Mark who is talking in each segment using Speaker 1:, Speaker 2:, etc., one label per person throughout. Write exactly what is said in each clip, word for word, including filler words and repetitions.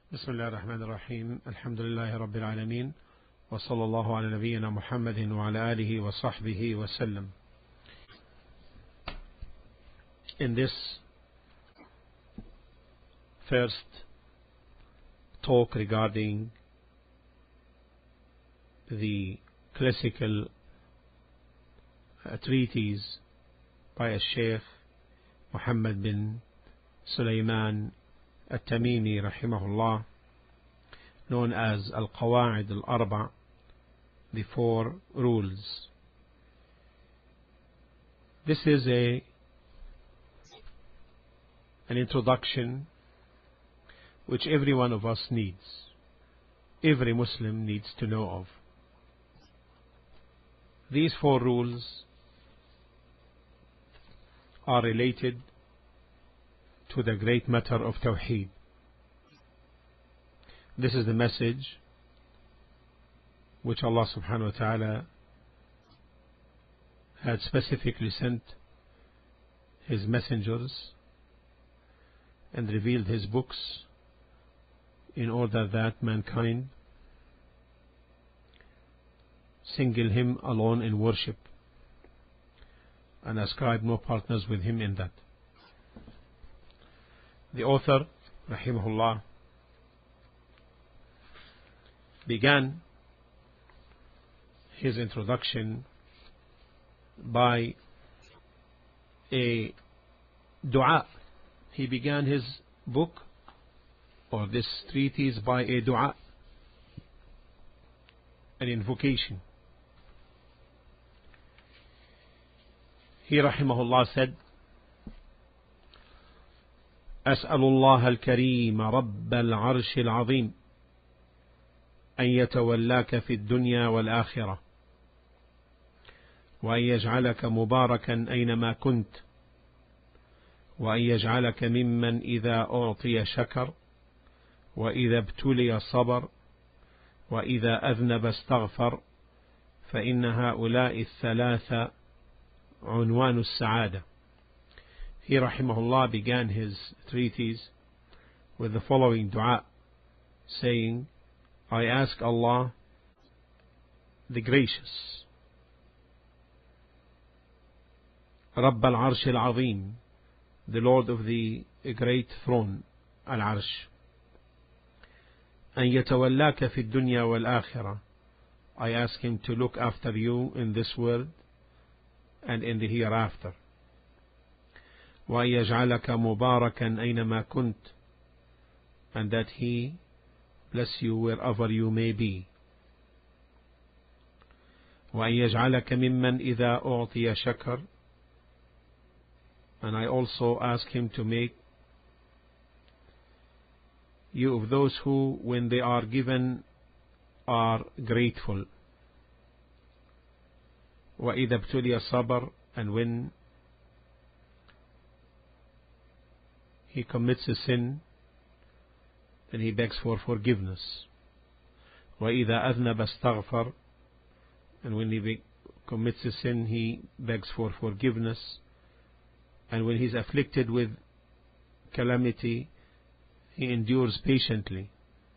Speaker 1: بسم الله الرحمن الرحيم. الحمد لله رب العالمين، وصلى الله على نبينا محمد وعلى آله وصحبه وسلم. In this first talk regarding the classical uh, treatise by a Sheikh Muhammad bin Sulaiman At-Tamimi rahimahullah, known as Al-Qawa'id Al-Arba', the four rules. This is a an introduction which every one of us needs, every Muslim needs to know of. These four rules are related to the great matter of Tawheed. This is the message which Allah subhanahu wa ta'ala had specifically sent His messengers and revealed His books in order that mankind single Him alone in worship and ascribe no partners with Him in that. The author, rahimahullah, began his introduction by a dua. He began his book or this treatise by a dua, an invocation. He, rahimahullah, said, أسأل الله الكريم رب العرش العظيم أن يتولاك في الدنيا والآخرة، وأن يجعلك مباركا أينما كنت، وأن يجعلك ممن إذا أعطي شكر، وإذا ابتلي صبر، وإذا أذنب استغفر، فإن هؤلاء الثلاثة عنوان السعادة. He, rahimahullah, began his treatise with the following dua, saying, I ask Allah, the gracious, Rabb al-Arsh al-Azim, the Lord of the great throne, al-Arsh, أن يتولاك في الدنيا والآخرة. I ask Him to look after you in this world and in the hereafter. وأن يجعلك مباركا أينما كنت, and that He bless you wherever you may be. وأن يجعلك ممن إذا أعطي شكر, and I also ask Him to make you of those who, when they are given, are grateful. وإذا ابتلي صبر, and when he commits a sin, then he begs for forgiveness. وَإِذَا أَذْنَبَ اسْتَغْفَرَ, and when he commits a sin, he begs for forgiveness. And when he is afflicted with calamity, he endures patiently.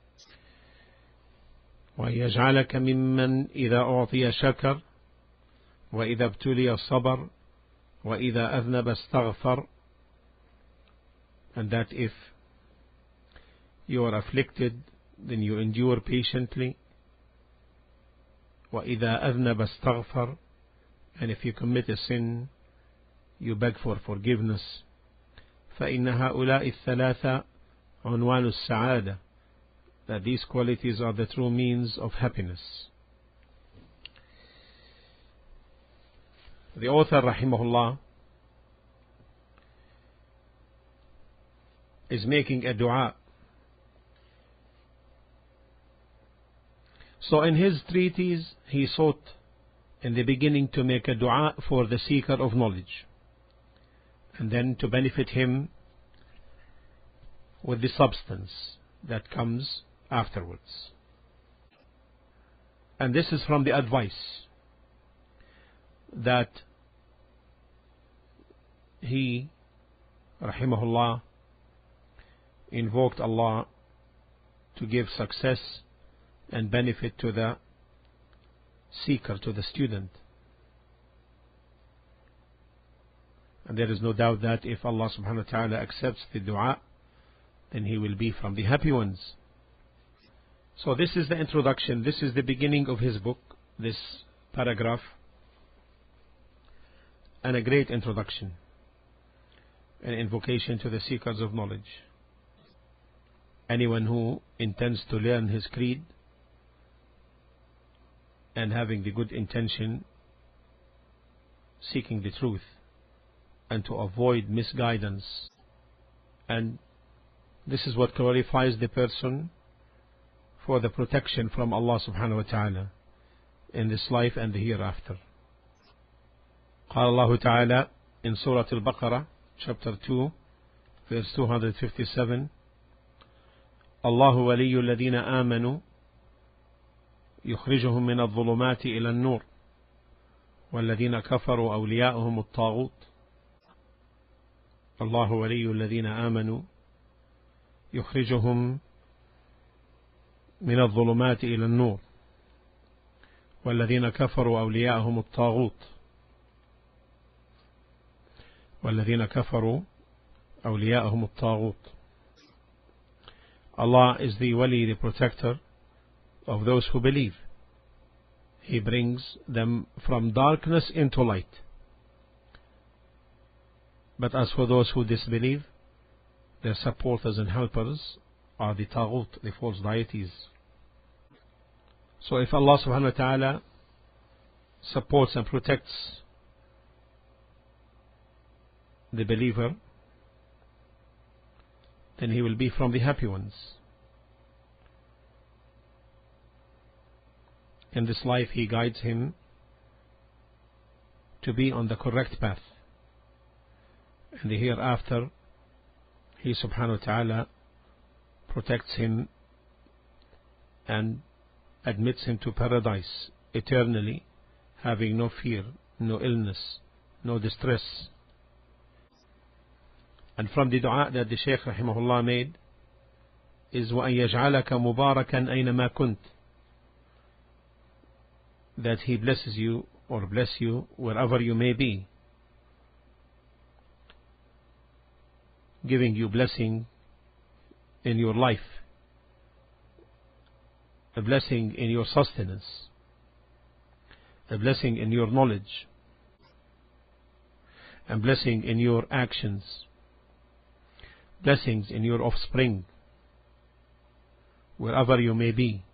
Speaker 1: وَيَجْعَلَكَ مِمَّنْ إِذَا أُعْطِيَ شَكَرَ، وَإِذَا ابْتُلِيَ صَبَرَ، وَإِذَا أَذْنَبَ اسْتَغْفَرَ, and that if you are afflicted, then you endure patiently. وَإِذَا أَذْنَبَ اسْتَغْفَرَ, and if you commit a sin, you beg for forgiveness. فَإِنَّ هَؤُلَاءِ الثَّلَاثَ عُنْوَانُ السَّعَادَةِ, that these qualities are the true means of happiness. The author, rahimahullah, is making a dua. So in his treatise, he sought in the beginning to make a dua for the seeker of knowledge, and then to benefit him with the substance that comes afterwards. And this is from the advice that he, rahimahullah, invoked Allah to give success and benefit to the seeker, to the student. And there is no doubt that if Allah subhanahu wa ta'ala accepts the dua, then he will be from the happy ones. So this is the introduction. This is the beginning of his book, this paragraph, and a great introduction, an invocation to the seekers of knowledge. Anyone who intends to learn his creed and having the good intention, seeking the truth, and to avoid misguidance. And this is what qualifies the person for the protection from Allah subhanahu wa ta'ala in this life and the hereafter. قال الله تعالى in Surah Al-Baqarah, chapter two, verse two hundred fifty-seven, الله ولي الذين آمنوا يخرجهم من الظلمات إلى النور والذين كفروا أولياؤهم الطاغوت. الله ولي الذين آمنوا يخرجهم من الظلمات إلى النور والذين كفروا أولياءهم الطاغوت. والذين كفروا أولياءهم الطاغوت. Allah is the wali, the protector of those who believe. He brings them from darkness into light. But as for those who disbelieve, their supporters and helpers are the taghut, the false deities. So if Allah subhanahu wa ta'ala supports and protects the believer, then he will be from the happy ones. In this life he guides him to be on the correct path. In the hereafter he subhanahu wa ta'ala protects him and admits him to paradise eternally, having no fear, no illness, no distress. And from the dua that the Shaykh rahimahullah made is وَأَن يَجْعَلَكَ مُبَارَكًا أَيْنَمَا كُنْتَ, that he blesses you or bless you wherever you may be, giving you blessing in your life, a blessing in your sustenance, a blessing in your knowledge, and blessing in your actions, blessings in your offspring, wherever you may be.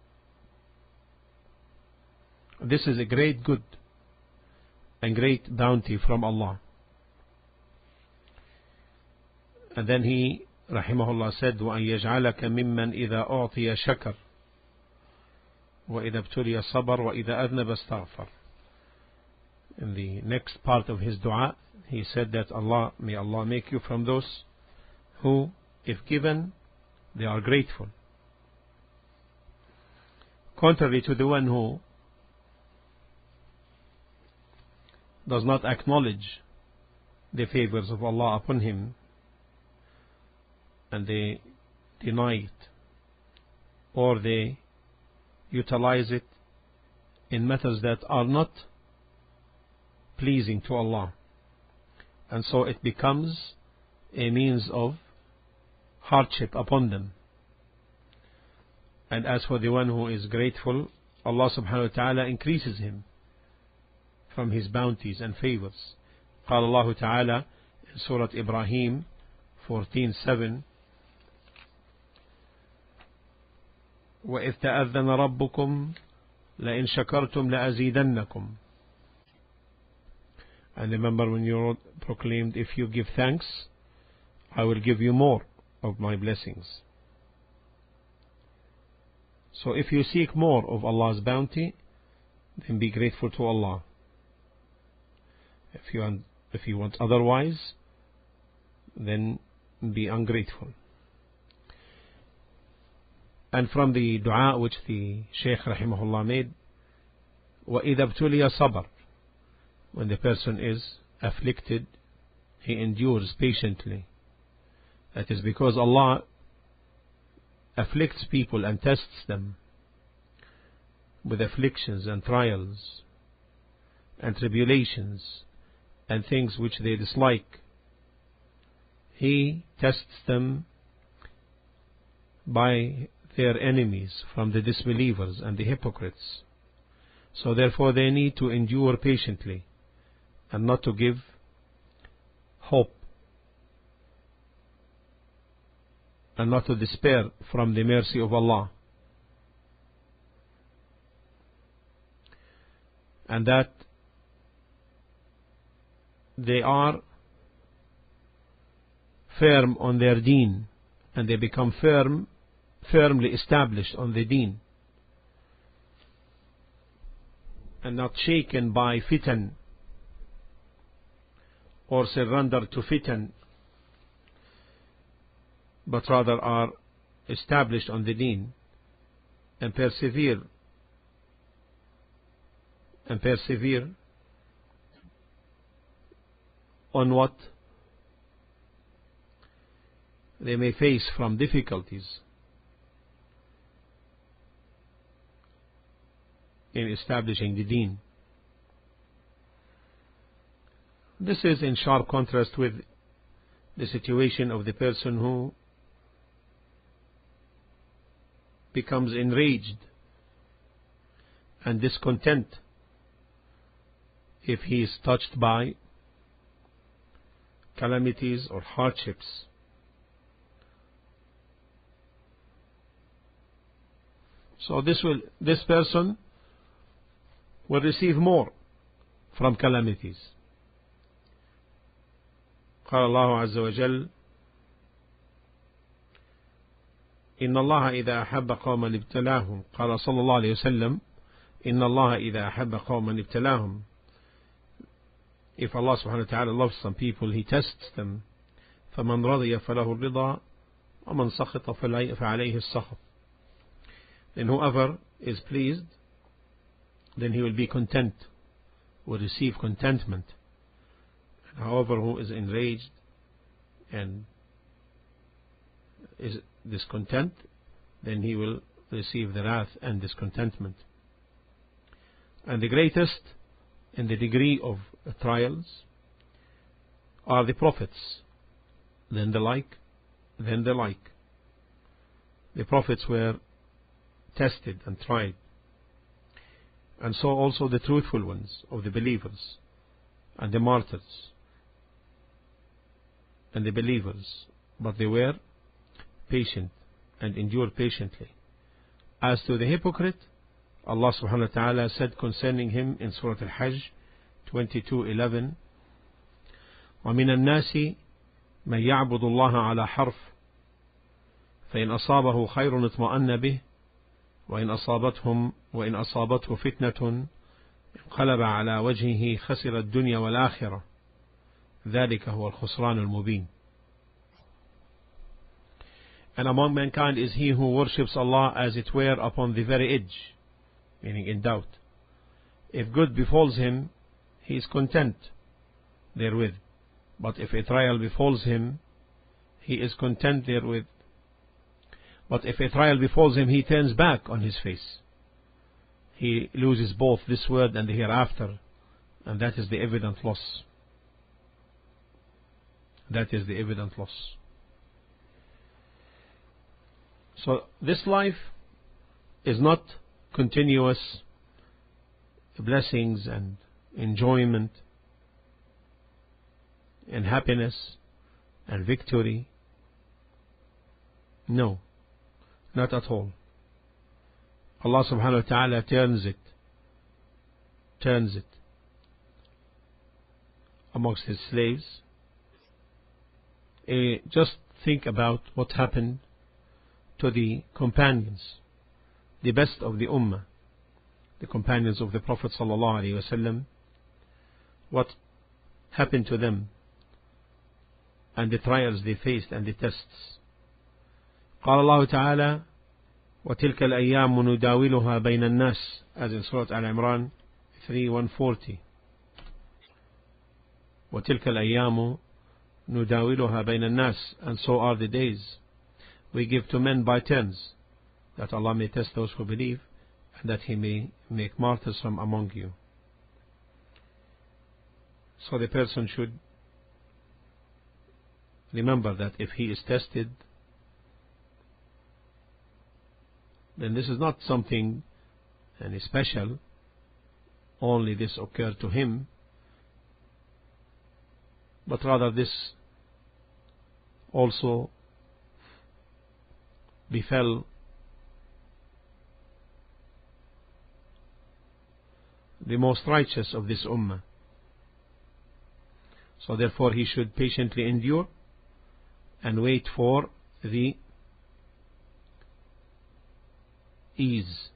Speaker 1: This is a great good and great bounty from Allah. And then he, rahimahullah, said, وَأَن يَجْعَلَكَ مِمَّنْ إِذَا أُعْطِيَ شَكَرَ وَإِذَا ابْتُلِيَ صَبَرَ وَإِذَا أَذْنَبَ اسْتَغْفَرَ. In the next part of his dua, he said that Allah, may Allah make you from those who, if given, they are grateful. Contrary to the one who does not acknowledge the favors of Allah upon him, and they deny it, or they utilize it in matters that are not pleasing to Allah, and so it becomes a means of hardship upon them. And as for the one who is grateful, Allah subhanahu wa ta'ala increases him from his bounties and favors. قال الله تعالى in Surah Ibrahim fourteen seven, وَإِذْ تَأَذَّنَ رَبُّكُمْ لَإِنْ شَكَرْتُمْ لَأَزِيدَنَّكُمْ. And remember when you proclaimed, if you give thanks, I will give you more of my blessings. So if you seek more of Allah's bounty, then be grateful to Allah. If you want, if you want otherwise, then be ungrateful. And from the dua which the Shaykh rahimahullah made, وَإِذَا ابْتُلِيَ صَبَرَ, when the person is afflicted, he endures patiently. That is because Allah afflicts people and tests them with afflictions and trials and tribulations and things which they dislike, He tests them by their enemies from the disbelievers and the hypocrites. So therefore they need to endure patiently and not to give hope and not to despair from the mercy of Allah. And that they are firm on their deen, and they become firm, firmly established on the deen, and not shaken by fitan or surrender to fitan, but rather are established on the deen and persevere and persevere on what they may face from difficulties in establishing the deen. This is in sharp contrast with the situation of the person who becomes enraged and discontent if he is touched by calamities or hardships. So this will this person will receive more from calamities. قال الله عز وجل إن الله إذا أحب قوما ابتلاهم. قال صلى الله عليه وسلم إن الله إذا أحب قوما ابتلاهم. If Allah subhanahu wa ta'ala loves some people, He tests them. فمن رضي فله الرضا ومن سخط فعليه السخط. Then whoever is pleased, then he will be content, will receive contentment. And however who is enraged and is discontent, then he will receive the wrath and discontentment. And the greatest in the degree of trials are the prophets, then the like, then the like. The prophets were tested and tried, and so also the truthful ones of the believers, and the martyrs, and the believers, but they were patient and endured patiently. As to the hypocrite, Allah subhanahu wa ta'ala said concerning him in Surah Al-Hajj twenty-two eleven, وَمِنَ النَّاسِ مَنْ يَعْبُدُ اللَّهَ عَلَى حَرْفٍ فَإِنْ أَصَابَهُ خَيْرٌ اطْمَأَنَّ بِهِ وإن أصابتهم وإن أصابته فتنة انقلب على وجهه خسر الدنيا والآخرة ذلك هو الخسران المبين. And among mankind is he who worships Allah as it were upon the very edge, meaning in doubt. If good befalls him, he is content therewith, but if a trial befalls him, he is content therewith. But if a trial befalls him, he turns back on his face. He loses both this world and the hereafter, and that is the evident loss. That is the evident loss. So this life is not continuous blessings and enjoyment and happiness and victory. No. Not at all. Allah subhanahu wa ta'ala turns it, turns it amongst His slaves. Uh, just think about what happened to the companions, the best of the Ummah, the companions of the Prophet sallallahu alaihi wasallam. What happened to them and the trials they faced and the tests. قال الله تعالى وتلك الأيام نداولها بين الناس, as in Surah Al-Imran three one forty. وتلك الأيام نداولها بين الناس, and so are the days. we give to men by turns, that Allah may test those who believe, and that He may make martyrs from among you. So the person should remember that if he is tested, then this is not something any special, only this occurred to him, but rather this also befell the most righteous of this ummah. So therefore he should patiently endure and wait for the ease,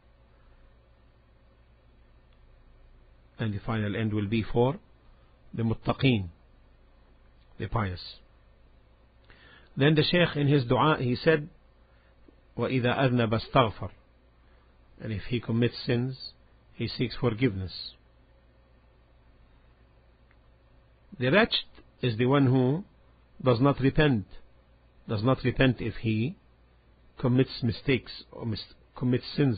Speaker 1: and the final end will be for the muttaqeen, the pious. Then the Shaykh in his dua, he said, وَإِذَا أَذْنَبَ اسْتَغْفَرَ, and if he commits sins, he seeks forgiveness. The wretched is the one who does not repent, does not repent if he commits mistakes or mis commits sins.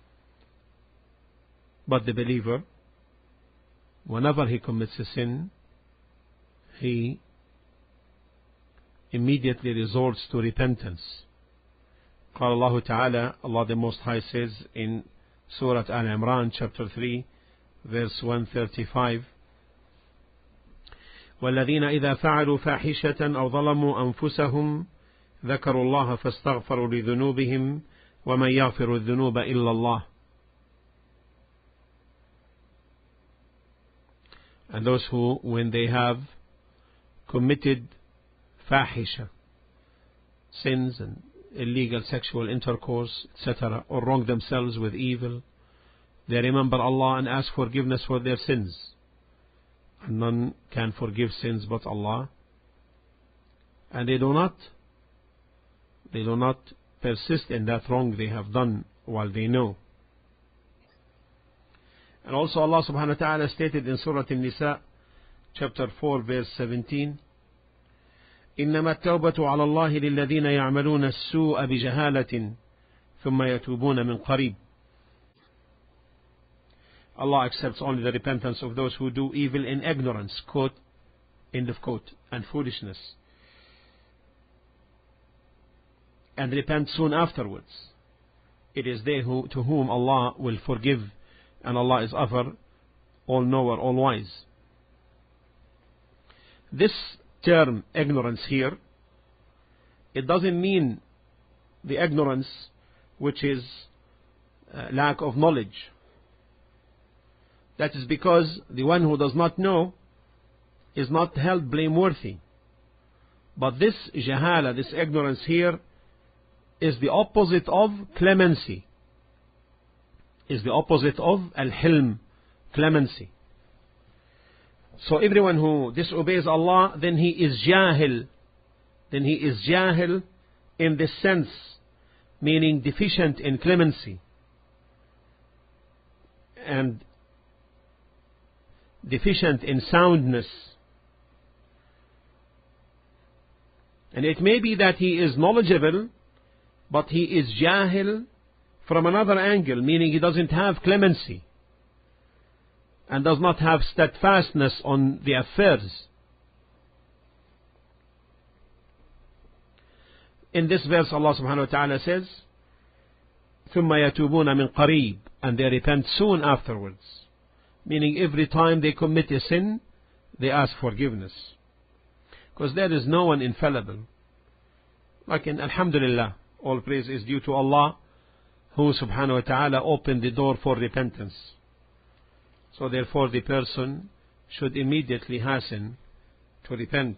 Speaker 1: But the believer, whenever he commits a sin, he immediately resorts to repentance. قال الله تعالى, Allah the Most High says in Surah Al-Imran chapter three verse one thirty-five, والذين إذا فعلوا فاحشة أو ظلموا أنفسهم ذكروا الله فاستغفروا لذنوبهم ومن يغفر الذنوب إلا الله. And those who, when they have committed fahisha, sins and illegal sexual intercourse, et cetera, or wrong themselves with evil, they remember Allah and ask forgiveness for their sins. And none can forgive sins but Allah. And they do not, they do not persist in that wrong they have done while they know. And also Allah subhanahu wa ta'ala stated in Surah An-Nisa chapter four verse seventeen, إنما التوبة على الله للذين يعملون السوء بجهالة ثم يتوبون من قريب. Allah accepts only the repentance of those who do evil in ignorance, quote, end of quote, and foolishness, and repent soon afterwards. It is they who, to whom Allah will forgive, and Allah is ever all-knower, all-wise. This term ignorance here, it doesn't mean the ignorance which is uh, lack of knowledge. That is because the one who does not know is not held blameworthy. But this jahala, this ignorance here, is the opposite of clemency, is the opposite of al-hilm, clemency. So everyone who disobeys Allah, then he is jahil, then he is jahil in this sense, meaning deficient in clemency, and deficient in soundness. And it may be that he is knowledgeable, but he is jahil from another angle, meaning he doesn't have clemency and does not have steadfastness on the affairs. In this verse Allah subhanahu wa ta'ala says, ثُمَّ يَتُوبُونَ مِنْ قَرِيبٍ, and they repent soon afterwards, meaning every time they commit a sin, they ask forgiveness. Because there is no one infallible. Like in Alhamdulillah, all praise is due to Allah, who subhanahu wa ta'ala opened the door for repentance. So therefore the person should immediately hasten to repent.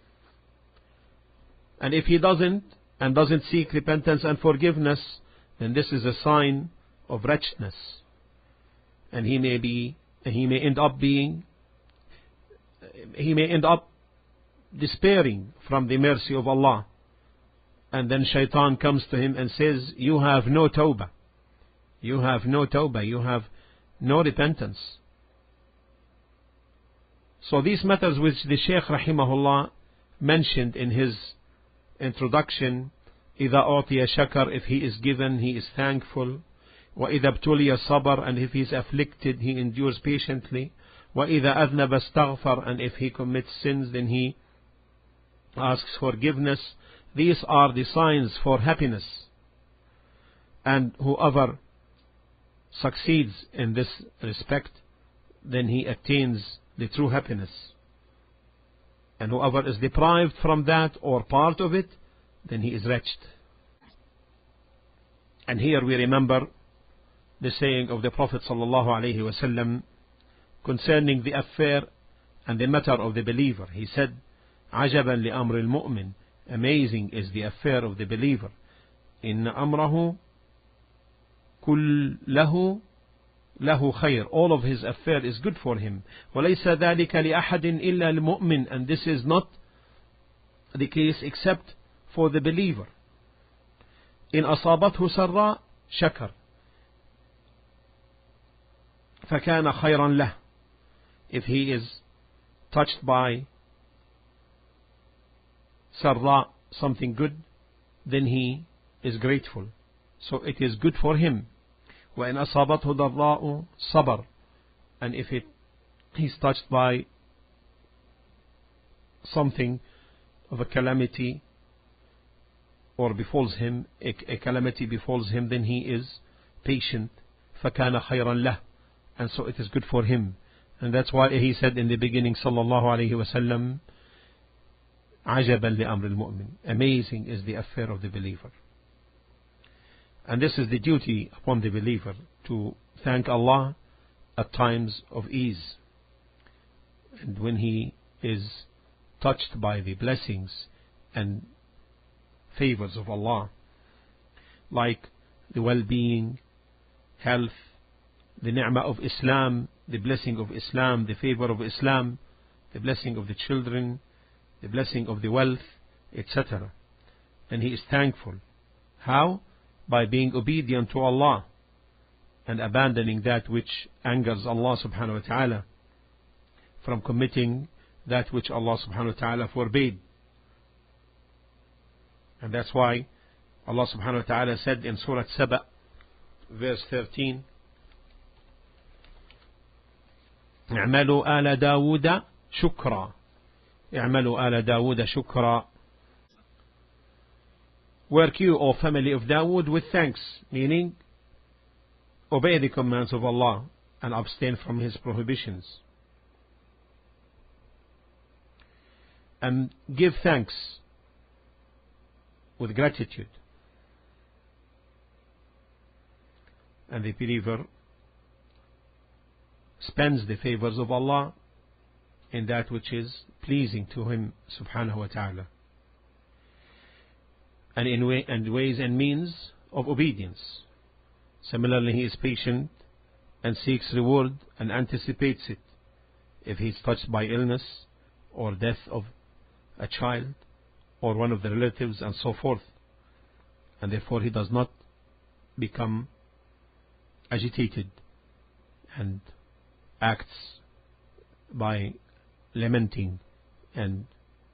Speaker 1: And if he doesn't, and doesn't seek repentance and forgiveness, then this is a sign of wretchedness. And he may be He may end up being, he may end up despairing from the mercy of Allah. And then shaitan comes to him and says, you have no tawbah. You have no tawbah. You have no repentance. So these matters which the Shaykh rahimahullah mentioned in his introduction إذا أعطي شكر, if he is given, he is thankful. وإذا ابتلي صبر, and if he is afflicted, he endures patiently. وإذا أذنب استغفر, and if he commits sins, then he asks forgiveness. These are the signs for happiness. And whoever succeeds in this respect, then he attains the true happiness. And whoever is deprived from that or part of it, then he is wretched. And here we remember the saying of the Prophet sallallahu alaihi wasallam concerning the affair and the matter of the believer. He said, عجبا لأمر المؤمن, amazing is the affair of the believer. إن أمره كله له خير, all of his affair is good for him. وليس ذلك لأحد إلا المؤمن, and this is not the case except for the believer. إن أصابته سراء شكر فكان خيرا له, if he is touched by sarra, something good, then he is grateful, so it is good for him. وإن أصابته ضراء صبر, and if it he is touched by something of a calamity or befalls him, a, a calamity befalls him, then he is patient. فكان خيرا له, and so it is good for him. And that's why he said in the beginning, sallallahu alayhi wasallam, عجبا لأمر المؤمن, amazing is the affair of the believer. And this is the duty upon the believer, to thank Allah at times of ease, and when he is touched by the blessings and favors of Allah, like the well-being, health, the ni'mah of Islam, the blessing of Islam, the favor of Islam, the blessing of the children, the blessing of the wealth, et cetera. And he is thankful. How? By being obedient to Allah and abandoning that which angers Allah subhanahu wa ta'ala, from committing that which Allah subhanahu wa ta'ala forbade. And that's why Allah subhanahu wa ta'ala said in Surah Saba, verse thirteen, اعملوا آل داود شكرا, اعملوا آل داود شكرا, work you, O family of Dawood, with thanks, meaning obey the commands of Allah and abstain from His prohibitions, and give thanks with gratitude. And the believer spends the favors of Allah in that which is pleasing to Him subhanahu wa ta'ala, and in way and ways and means of obedience. Similarly, he is patient and seeks reward and anticipates it if he is touched by illness or death of a child or one of the relatives and so forth, and therefore he does not become agitated and acts by lamenting and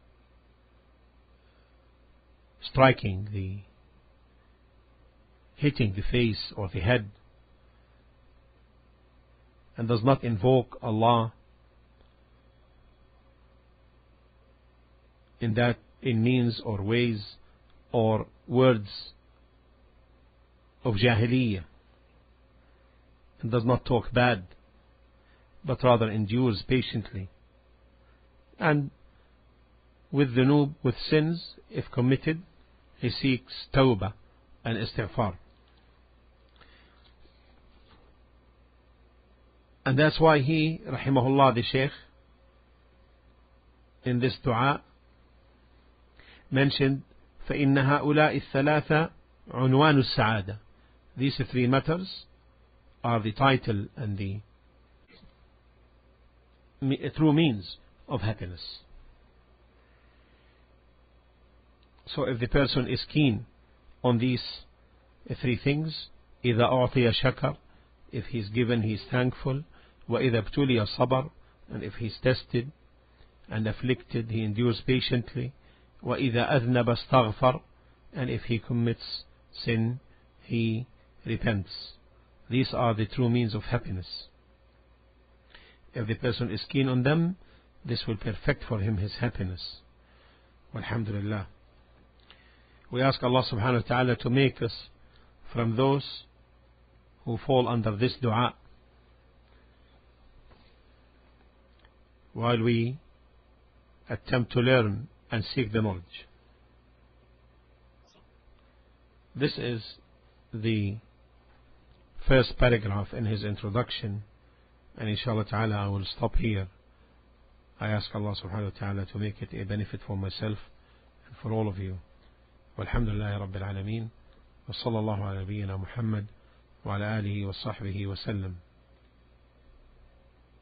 Speaker 1: striking the hitting the face or the head, and does not invoke Allah in that in means or ways or words of jahiliyyah, and does not talk bad, but rather endures patiently, and with dhunub, with sins, if committed, he seeks tawbah and istighfar. And that's why he, rahimahullah, the Shaykh, in this dua mentioned فإن هؤلاء الثلاثة عنوان السعادة. These three matters are the title and the true means of happiness. So if the person is keen on these three things, إذا أعطي شكر, if he is given he is thankful, وإذا ابتلي صبر, and if he is tested and afflicted he endures patiently, وإذا أذنب استغفر, and if he commits sin, he repents. These are the true means of happiness. If the person is keen on them, this will perfect for him his happiness. Alhamdulillah. We ask Allah subhanahu wa ta'ala to make us from those who fall under this dua while we attempt to learn and seek the knowledge. This is the first paragraph in his introduction, and inshallah ta'ala I will stop here. I ask Allah subhanahu wa ta'ala to make it a benefit for myself and for all of you. Walhamdulillahi Rabbil Alameen. Wa sallallahu ala nabiyyina Muhammad wa ala alihi wa sahbihi wa sallam.